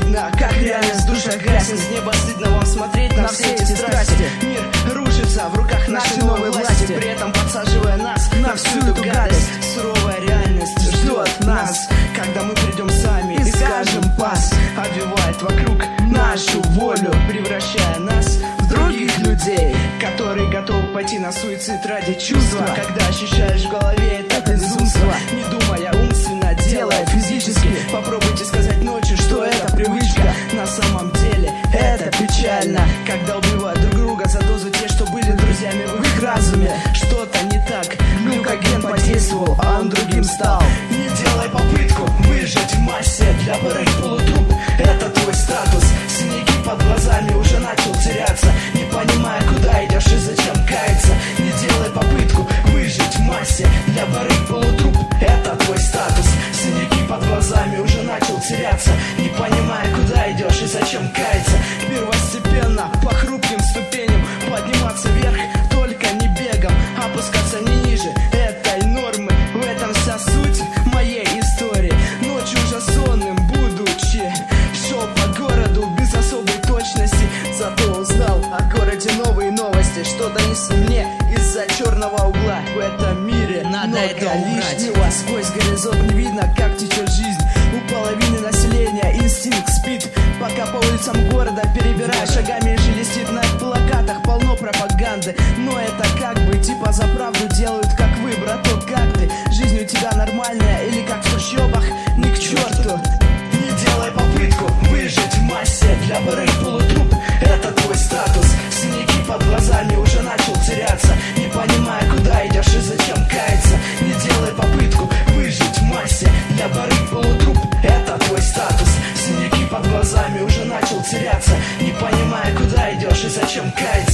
видно, как реальность в душах гаснет. С неба стыдно вам смотреть на все эти страсти. Мир рушится в руках нашей новой власти, при этом подсаживая нас на всю эту гадость. Суровая реальность ждет нас, когда мы придем сами и скажем пас. Обвивает вокруг нашу волю, превращая нас в других людей, которые готовы пойти на суицид ради чувства. Когда ощущаешь в голове это безумство, не думая умственно, делая физически. Попробуйте сказать ночью, что это привычка. На самом деле это печально, когда убивают друг друга за дозу те, что были друзьями в их разуме. Что-то не так, глюкоген подействовал, а он другим стал. Не делай попытку выжить в массе для барыг полутруп. Это твой статус. Синяки под глазами уже начал теряться, не понимая, куда идешь и зачем каяться. Не делай попытку выжить в массе для барыг полутруп. Это твой статус. Синяки под глазами уже начал теряться, не понимая, куда идешь и зачем каяться. Первостепенно по хрупким ступеням подниматься вверх, только не бегом, опускаться не ниже этой нормы. В этом вся суть моей истории. Ночью уже сонным будучи, шел по городу без особой точности, зато узнал о городе новые новости, что донесли мне из-за черного угла. В этом мире надо это лишнего. Сквозь горизонт не видно, как течет жизнь. У половины населения инстинкт спит, пока по улицам города перебирая шагами шелестит. На плакатах полно пропаганды, но это как бы типа за правду делают, как вы, браток, как ты? Жизнь у тебя нормальная или как в трущобах? Ни к черту. Не делай попытку выжить в массе для барыг полутруп. Это твой статус. Синяки под глазами уже начал теряться, не понимая, куда идешь и зачем каяться. Не делай попытку выжить в массе для барыг полутруп. Это твой статус. Синяки под глазами уже начал теряться, не понимая, куда идешь и зачем каяться.